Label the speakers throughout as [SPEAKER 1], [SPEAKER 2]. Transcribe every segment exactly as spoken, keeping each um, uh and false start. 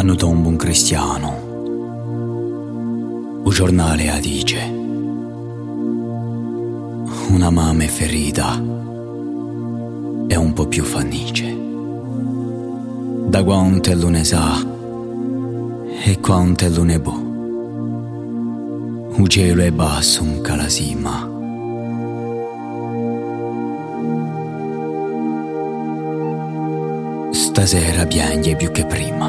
[SPEAKER 1] Hanno tombo un cristiano, un giornale a dice, una mamma è ferita e un po' più fannice. Da quanto è lunedì e quanto è lunedì, un cielo è basso, un calasima. Stasera piange più che prima.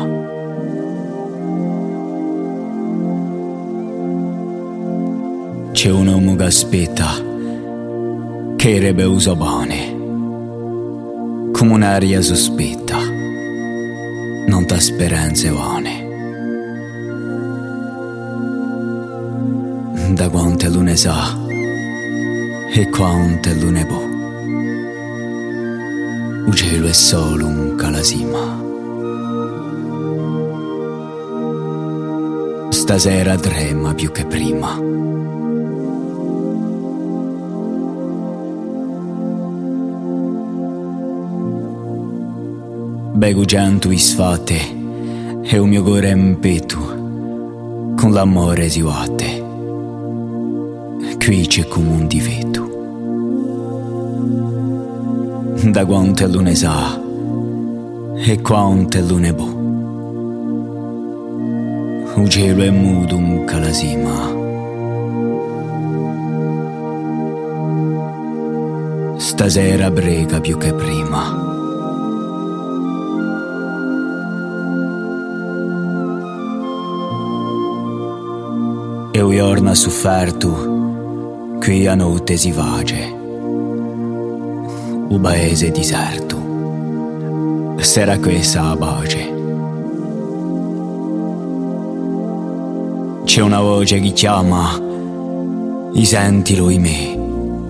[SPEAKER 1] C'è un uomo che aspetta, che rebe uso bene, come un'aria sospetta, non t'ha speranze vane. Da quanto è lunedì e quanto è lunedì, il cielo è solo un calasima. Stasera trema più che prima. Bego gianto isfate e un mio cuore in petto con l'amore si batte. Qui c'è come un difetto. Da quanto è lunedì e quanto è lunedì, il cielo è muto un calasima. Stasera prega più che prima. E un giorno sofferto, qui a notte si face, un paese deserto, sarà questa la pace. C'è una voce che chiama, i sentilo in me.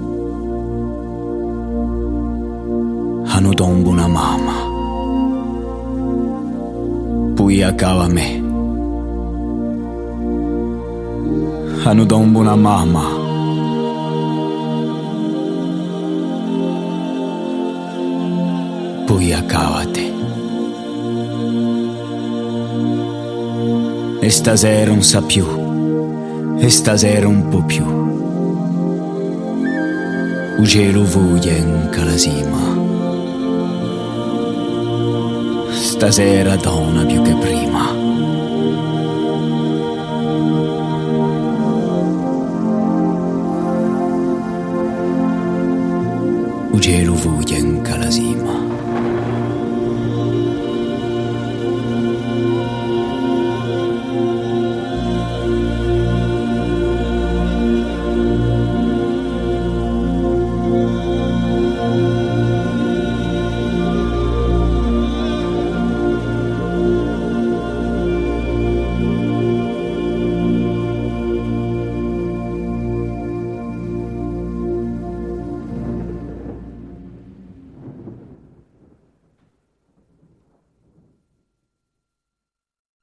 [SPEAKER 1] Hanno tombo una mamma, poi accava a me. Hanno tombo una mamma, poi accava a te. E stasera non sa più, e stasera un po' più. Il cielo voglia in calasima. Stasera donna più che prima.